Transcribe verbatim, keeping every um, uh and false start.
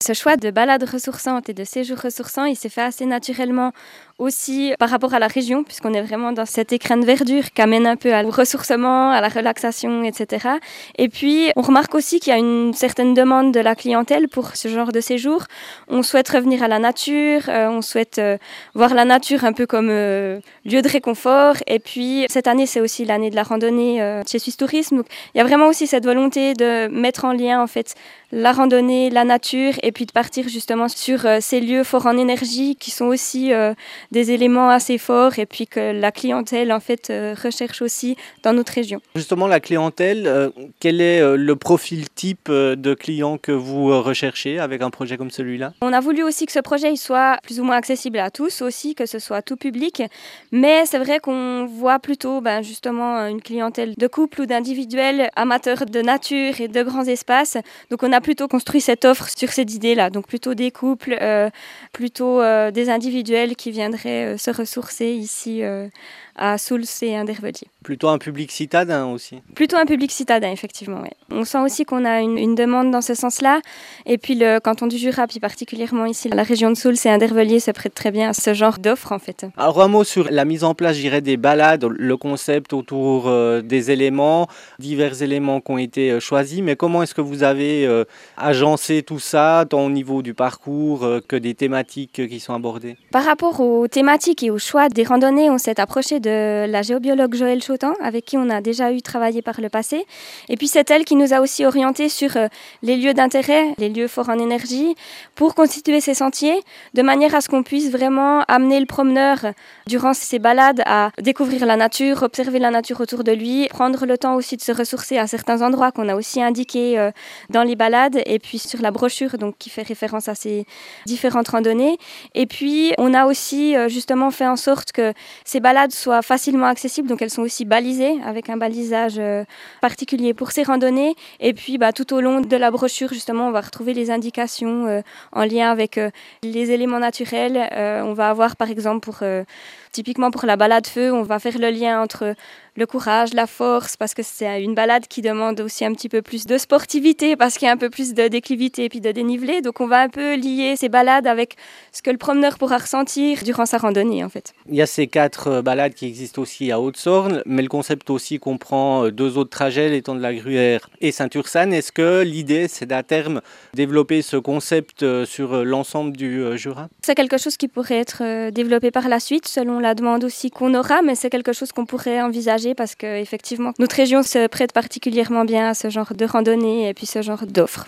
Ce choix de balade ressourçante et de séjour ressourçant, il s'est fait assez naturellement aussi par rapport à la région, puisqu'on est vraiment dans cet écrin de verdure qui amène un peu au ressourcement, à la relaxation, et cetera. Et puis, on remarque aussi qu'il y a une certaine demande de la clientèle pour ce genre de séjour. On souhaite revenir à la nature, euh, on souhaite euh, voir la nature un peu comme euh, lieu de réconfort. Et puis, cette année, c'est aussi l'année de la randonnée euh, chez Suisse Tourisme. Donc, il y a vraiment aussi cette volonté de mettre en lien, en fait, la randonnée, la nature, et puis de partir justement sur euh, ces lieux forts en énergie qui sont aussi euh, des éléments assez forts et puis que la clientèle en fait euh, recherche aussi dans notre région. Justement, la clientèle, euh, quel est euh, le profil type euh, de client que vous euh, recherchez avec un projet comme celui-là? On a voulu aussi que ce projet il soit plus ou moins accessible à tous aussi, que ce soit tout public, mais c'est vrai qu'on voit plutôt ben, justement une clientèle de couple ou d'individuels amateurs de nature et de grands espaces. Donc on a plutôt construit cette offre sur cette idée-là, donc plutôt des couples, euh, plutôt euh, des individuels qui viendraient euh, se ressourcer ici euh, à Soultz et Indervellier. Plutôt un public citadin aussi. Plutôt un public citadin, effectivement. Ouais. On sent aussi qu'on a une, une demande dans ce sens-là. Et puis le canton du Jura, puis particulièrement ici, la région de Soultz et Indervellier se prête très bien à ce genre d'offre en fait. Alors un mot sur la mise en place, je dirais, des balades, le concept autour euh, des éléments, divers éléments qui ont été euh, choisis. Mais comment est-ce que vous avez euh, agencé tout ça, tant au niveau du parcours euh, que des thématiques euh, qui sont abordées? Par rapport aux thématiques et au choix des randonnées, on s'est approché de la géobiologue Joëlle Chautan, avec qui on a déjà eu travaillé par le passé. Et puis c'est elle qui nous a aussi orientés sur euh, les lieux d'intérêt, les lieux forts en énergie, pour constituer ces sentiers, de manière à ce qu'on puisse vraiment amener le promeneur durant ces balades à découvrir la nature, observer la nature autour de lui, prendre le temps aussi de se ressourcer à certains endroits qu'on a aussi indiqués euh, dans les balades, et puis sur la brochure donc, qui fait référence à ces différentes randonnées. Et puis on a aussi euh, justement fait en sorte que ces balades soient facilement accessibles, donc elles sont aussi balisées avec un balisage euh, particulier pour ces randonnées. Et puis bah, tout au long de la brochure, justement, on va retrouver les indications euh, en lien avec euh, les éléments naturels. Euh, on va avoir par exemple pour... Euh, Typiquement pour la balade feu, on va faire le lien entre le courage, la force, parce que c'est une balade qui demande aussi un petit peu plus de sportivité, parce qu'il y a un peu plus de déclivité et puis de dénivelé. Donc on va un peu lier ces balades avec ce que le promeneur pourra ressentir durant sa randonnée en fait. Il y a ces quatre balades qui existent aussi à Haute-Sorne, mais le concept aussi comprend deux autres trajets, l'étang de la Gruyère et Saint-Ursanne. Est-ce que l'idée, c'est d'à terme développer ce concept sur l'ensemble du Jura? C'est quelque chose qui pourrait être développé par la suite, selon la demande aussi qu'on aura, mais c'est quelque chose qu'on pourrait envisager parce qu'effectivement, notre région se prête particulièrement bien à ce genre de randonnée et puis ce genre d'offres.